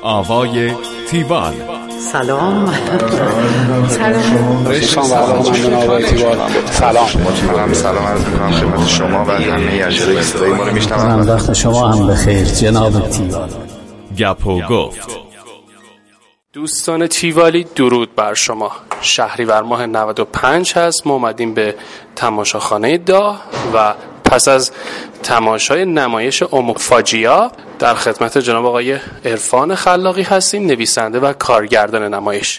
آوای تیوال. سلام. سلام عرض می‌کنم خدمت شما و همه اجرای صدای ما رو میشنوند. وقت شما هم بخیر جناب تیوال. گپ و گفت. دوستان تیوالی، درود بر شما. شهریور ماه 95 هست. ما اومدیم به تماشاخانه داه و پس از تماشای نمایش اوموفاجیا در خدمت جناب آقای عرفان خلاقی هستیم، نویسنده و کارگردان نمایش.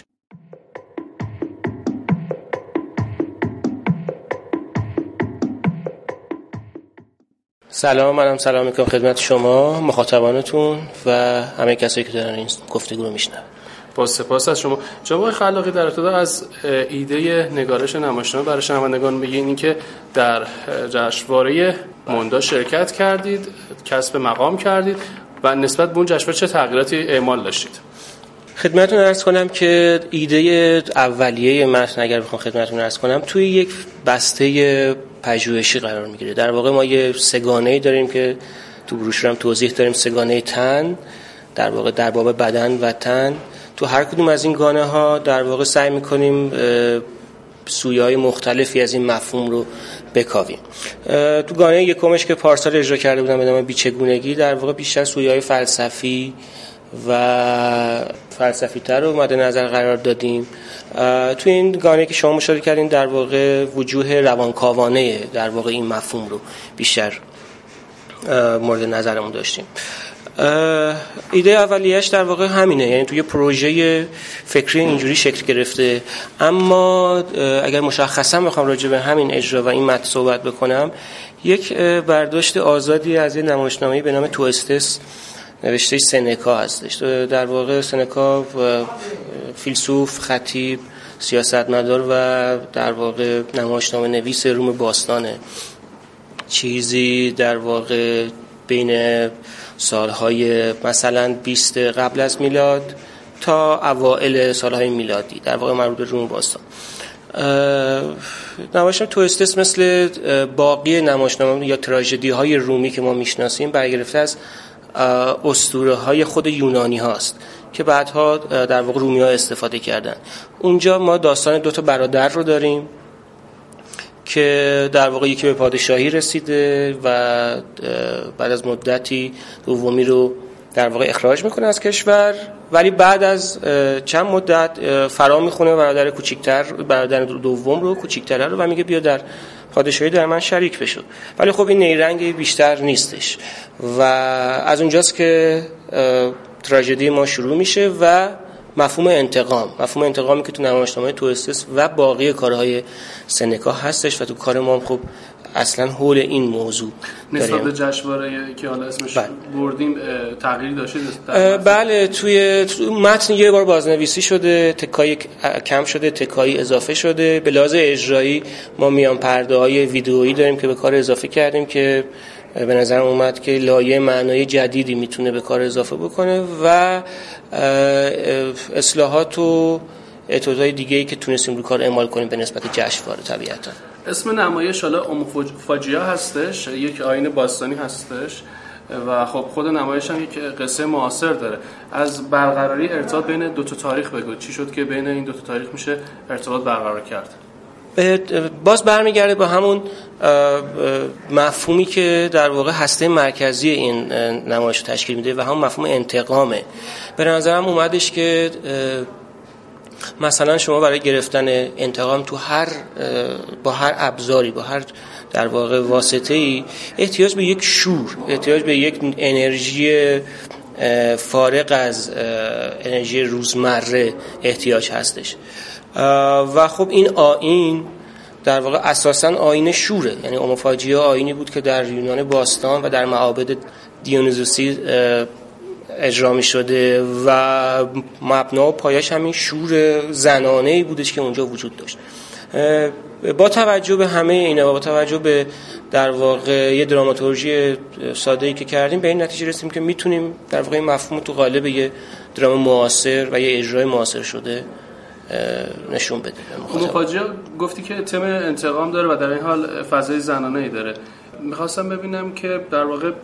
سلام، منم سلام میکنم خدمت شما، مخاطبانتون و همه کسایی که دارن این گفتگو رو میشنون. با سپاس از شما. جناب آقای خلاقی، در ابتدا از ایده نگارش نمایشنامه برای شنوندگان بگین اینکه در جشنواره موندا شرکت کردید، کسب مقام کردید و نسبت به اون جشنواره چه تغییراتی اعمال داشتید؟ خدمتتون عرض کنم که ایده اولیه متن اگر بخوام خدمتتون عرض کنم توی یک بسته پژوهشی قرار میگیره. در واقع ما یه سگانه‌ای داریم که تو بروشورم توضیح داریم، سگانه تن، در واقع در باب بدن و تن. تو هر کدوم از این گانه ها در واقع سعی میکنیم سویه‌های مختلفی از این مفهوم رو بکاویم. تو گانه یکمش که پارسال اجرا کرده بودم به نام بیچگونگی، در واقع بیشتر سویه‌های فلسفی و فلسفی تر رو مد نظر قرار دادیم. تو این گانه که شما مشاهده کردین در واقع وجوه روانکاوانه در واقع این مفهوم رو بیشتر مورد نظرمون داشتیم. ایده اولیه‌اش در واقع همینه، یعنی توی پروژه فکری اینجوری شکل گرفته. اما اگر مشخصا بخوام راجع به همین اجرا و این متن صحبت بکنم، یک برداشت آزادی از یه نمایشنامه‌ای به نام تو استس نوشته سنکا هستش. در واقع سنکا فیلسوف، خطیب، سیاستمدار و در واقع نمایشنامه نویس روم باستانه. چیزی در واقع بین سالهای مثلا 20 قبل از میلاد تا اوائل سالهای میلادی در واقع مربوط به روم باستان. نمایشنامه تو استس مثل باقی نمایشنامه یا تراژدی های رومی که ما میشناسیم برگرفته از اسطوره های خود یونانی هاست که بعدها در واقع رومی ها استفاده کردن. اونجا ما داستان دو تا برادر رو داریم که در واقع یکی به پادشاهی رسیده و بعد از مدتی دومی رو در واقع اخراج میکنه از کشور، ولی بعد از چند مدت فرا میخونه برادر دوم رو، کوچیک‌تره رو، و میگه بیا در پادشاهی در من شریک بشو. ولی خب این نیرنگی بیشتر نیستش و از اونجاست که تراژدی ما شروع میشه و مفهوم انتقامی که تو نمایشنامه تو استس و باقی کارهای سنکا هستش و تو کار ما هم خب اصلا حول این موضوع نسبت به جشنواره که حالا اسمش بردیم تغییری داشته؟ بله، توی متن یه بار بازنویسی شده، تکایی کم شده، تکایی اضافه شده. به لحاظ اجرایی ما میان پرده‌های ویدئویی داریم که به کار اضافه کردیم که به نظر اومد که لایه معنای جدیدی میتونه به کار اضافه بکنه و اصلاحات و اتودهای دیگه‌ای که تونستیم رو کار اعمال کنیم به نسبت جشنواره. طبیعتاً اسم نمایش حالا اوموفاجیا هستش، یک آیین باستانی هستش و خب خود نمایش هم یک قصه معاصر داره. از برقراری ارتباط بین دو تا تاریخ بگو، چی شد که بین این دو تا تاریخ میشه ارتباط برقرار کرد؟ باز برمیگرده با همون مفهومی که در واقع هسته مرکزی این نمایش رو تشکیل میده و همون مفهوم انتقامه. به نظرم اومدش که مثلا شما برای گرفتن انتقام با هر ابزاری، با هر در واقع واسطه‌ای احتیاج به یک شور، احتیاج به یک انرژی فارغ از انرژی روزمره احتیاج هستش و خب این آیین در واقع اساساً آیین شوره. یعنی اوموفاجیا آیینی بود که در یونان باستان و در معابد دیونیزوسی اجرا می شده و مبنا و پایش همین شور زنانه‌ای بودش که اونجا وجود داشت. با توجه به همه اینا و با توجه به در واقع یه دراماتورژی ساده‌ای که کردیم به این نتیجه رسیدیم که میتونیم در واقع این مفهوم تو قالب یه درام معاصر و یه اجرای معاصر شده نشون بده. اوموفاجیا گفتی که تم انتقام داره و در این حال فضای زنانه‌ای داره. میخواستم ببینم که در واقع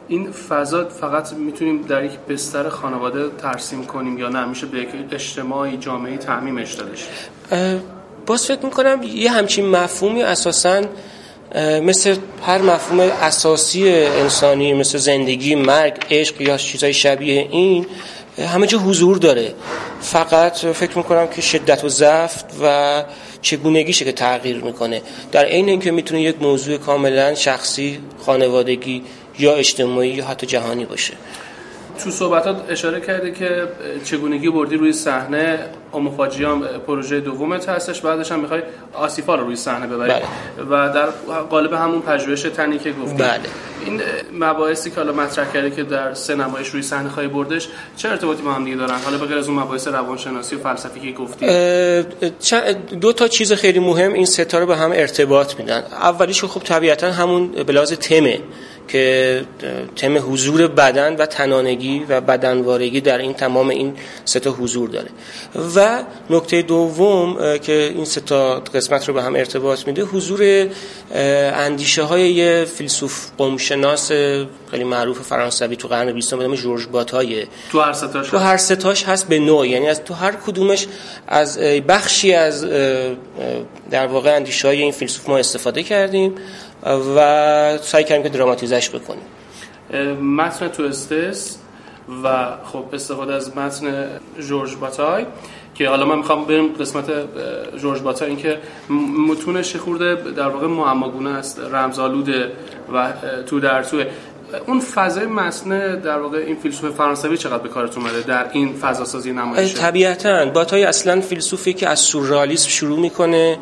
این فضا فقط میتونیم در یک بستر خانواده ترسیم کنیم یا نه میشه به یک اجتماعی جامعه‌ای تعمیمش دادش؟ باز فکر میکنم یه همچین مفهومی اساساً مثل هر مفهوم اساسی انسانی مثل زندگی، مرگ، عشق یا چیزای شبیه این همه جا حضور داره. فقط فکر میکنم که شدت و ضعف و چگونگیشه که تغییر میکنه، در عین اینکه میتونه یک موضوع کاملا شخصی، خانوادگی یا اجتماعی یا حتی جهانی باشه. تو صحبتات اشاره کرده که چگونگی بردی روی صحنه اوموفاجیام پروژه دومت هستش، بعدش هم میخوای آسیفا رو روی صحنه ببری. بله. و در قالب همون پژوهش تنی که گفتی. بله. این مباحثی که حالا مطرح کرده که در 3 نمایش روی صحنه خواهی بردش چه ارتباطی با هم دیگه دارن؟ حالا بغیر از اون مباحث روانشناسی و فلسفی که گفتی، 2 تا چیز خیلی مهم این ستاره به هم ارتباط میدن. اولیش خب طبیعتا همون به لحاظ تمه که تم حضور بدن و تنانگی و بدنوارگی در این تمام این 3 تا حضور داره. و نکته دوم که این 3 تا قسمت رو به هم ارتباط میده حضور اندیشه های یه فیلسوف قومشناس خیلی معروف فرانسوی تو قرن 20 به نام ژورژ باتای. تو هر 3 تاش هست به نوع، یعنی از تو هر کدومش از بخشی از در واقع اندیشه های این فیلسوف ما استفاده کردیم و سعی کردیم که دراماتیزش بکنیم. متن تو استس و خب استفاده از متن ژورژ باتای که حالا من میخوام بریم قسمت ژورژ باتای، این که متونش خورده در واقع معماگونه است، رمزآلوده و تو در توه. اون فضای متن در واقع این فیلسوف فرانسوی چقدر به کارت اومده در این فضا سازی نمایشه؟ طبیعتاً باتای اصلا فیلسوفی که از سورئالیسم شروع میکنه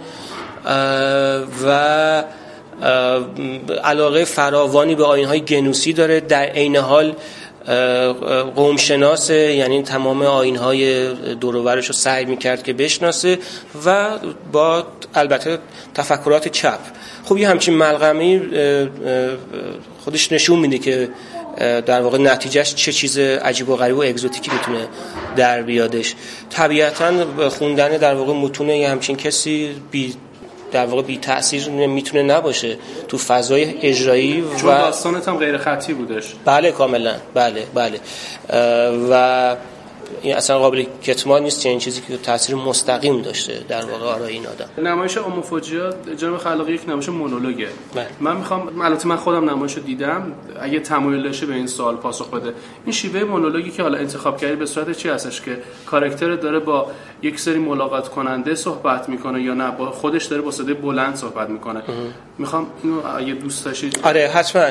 و علاقه فراوانی به آیین‌های گنوسی داره، در عین حال قومشناسه، یعنی تمام آیین‌های دور و برش رو سعی می‌کرد که بشناسه و با البته تفکرات چپ. خب یه همچین ملغمه‌ای خودش نشون میده که در واقع نتیجهش چه چیز عجیب و غریب و اگزوتیکی میتونه در بیادش. طبیعتاً خوندن در واقع متون یه همچین کسی در واقع بی تأثیر میتونه نباشه تو فضای اجرایی و چون داستانت هم غیر خطی بودش. بله کاملا، بله و این اصلا قابل کتمان نیست، این چیزی که تأثیر مستقیم داشته در واقع آرای این آدم. نمایش اوموفاجیا جناب خلاقی یک نمایش مونولوگه. من میخوام، البته من خودم نمایش رو دیدم، اگه تمایل داشته به این سوال پاسخ بده. این شیوه مونولوگی که حالا انتخاب کردی به صورت چی هستش که کاراکتر داره با یک سری ملاقات کننده صحبت میکنه یا نه با خودش داره با صدای بلند صحبت میکنه؟ میخوام اینو اگه دوست داشتید. آره حتما.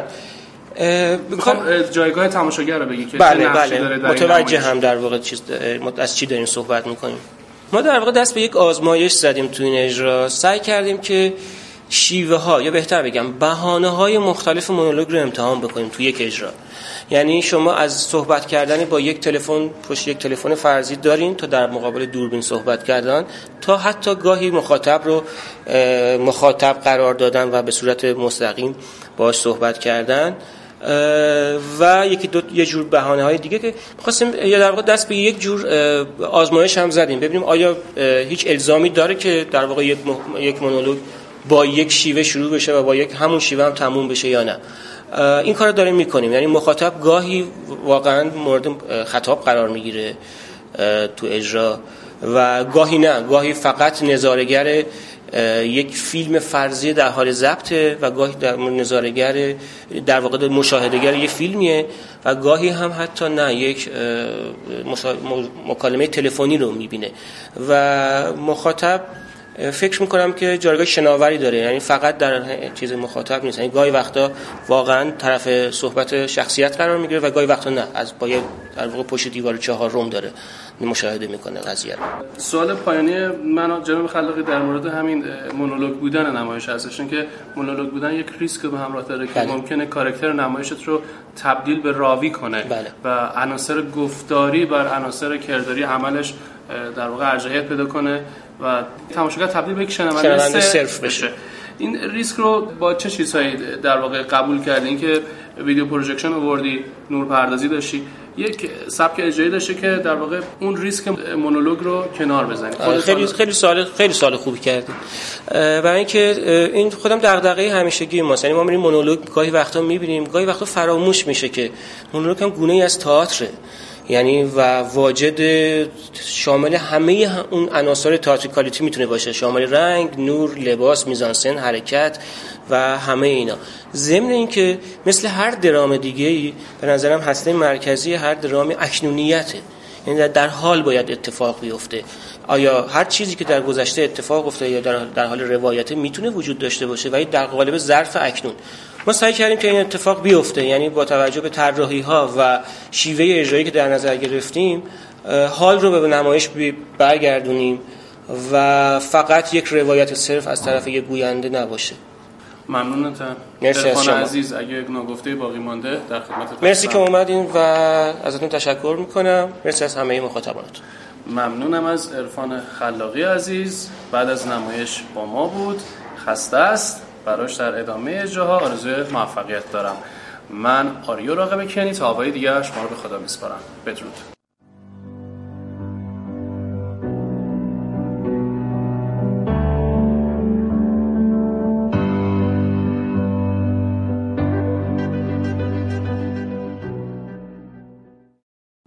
میخوام جایگاه تماشاگر رو بگی که بله متوجه هم در واقع از چی داریم صحبت میکنیم. ما در واقع دست به یک آزمایش زدیم تو این اجرا، سعی کردیم که شیوه ها یا بهتر بگم بهانه های مختلف مونولوگ رو امتحان بکنیم تو یک اجرا. یعنی شما از صحبت کردن با یک تلفن پشت یک تلفن فرضی دارین تا در مقابل دوربین صحبت کردن، تا حتی گاهی مخاطب رو مخاطب قرار دادن و به صورت مستقیم باهاش صحبت کردن و یه جور بهانه‌های دیگه که می‌خواستیم یا در واقع دست به یک جور آزمایش هم زدیم ببینیم آیا هیچ الزامی داره که در واقع یک مونولوگ با یک شیوه شروع بشه و با یک همون شیوه هم تموم بشه یا نه. این کارو داریم میکنیم، یعنی مخاطب گاهی واقعا مورد خطاب قرار میگیره تو اجرا و گاهی نه، گاهی فقط نظاره‌گر یک فیلم فرضی در حال ضبطه و گاهی نظاره‌گر در واقع مشاهده‌گر یک فیلمیه و گاهی هم حتی نه، یک مکالمه تلفنی رو میبینه و مخاطب فکر میکنم که جایگاه شناوری داره، یعنی فقط در چیز مخاطب نیست، یعنی گاهی وقتا واقعا طرف صحبت شخصیت قرار میگیره و گاهی وقتا نه، از باید در واقع پشت دیوار 4 روم داره مشاهده میکنه قضیه رو. سوال پایانی من جناب خلاقی در مورد همین مونولوگ بودن نمایش هستش، که مونولوگ بودن یک ریسک به همراه داره که ممکنه کاراکتر نمایشت رو تبدیل به راوی کنه و عناصر گفتاری بر عناصر کرداری عملش در واقع ارجحیت پیدا کنه و تماشاگر تبدیل به یک شنونده صرف بشه. این ریسک رو با چه چیزهایی در واقع قبول کردین که ویدیو پروژکشن آوردی، نورپردازی داشتی، یک سبک اجرایی داشته که در واقع اون ریسک مونولوگ رو کنار بزنید. خیلی سوال خوبی کردید. برای اینکه این خودم دغدغه همیشگی ماست. یعنی ما میریم مونولوگ گاهی وقتا میبینیم، گاهی وقتا فراموش میشه که مونولوگ هم گونه‌ای از تئاتره. یعنی و واجد شامل همه اون عناصر تئاتریکالیتی میتونه باشه، شامل رنگ، نور، لباس، میزانسن، حرکت و همه اینا. ضمن این که مثل هر درام دیگه‌ای به نظرم هسته مرکزی هر درام اکنونیته، یعنی در حال باید اتفاق بیفته. آیا هر چیزی که در گذشته اتفاق افتاده یا در حال روایته میتونه وجود داشته باشه ولی در قالب ظرف اکنون. ما سعی کردیم که این اتفاق بیفته، یعنی با توجه به طراحی‌ها و شیوه اجرایی که در نظر گرفتیم حال رو به نمایش برگردونیم و فقط یک روایت صرف از طرف یک گوینده نباشه. ممنونتم. عرفان عزیز، اگه یک نگفته باقی مانده در خدمتتون. مرسی که اومدین و ازتون تشکر میکنم. مرسی از همه مخاطبانتون. ممنونم از عرفان خلاقی عزیز. بعد از نمایش با ما بود. خسته است، براش در ادامه اجراها آرزوی موفقیت دارم. من آریو راغب کنی، تا آقای دیگر شما رو به خدا میسپارم. بدرود.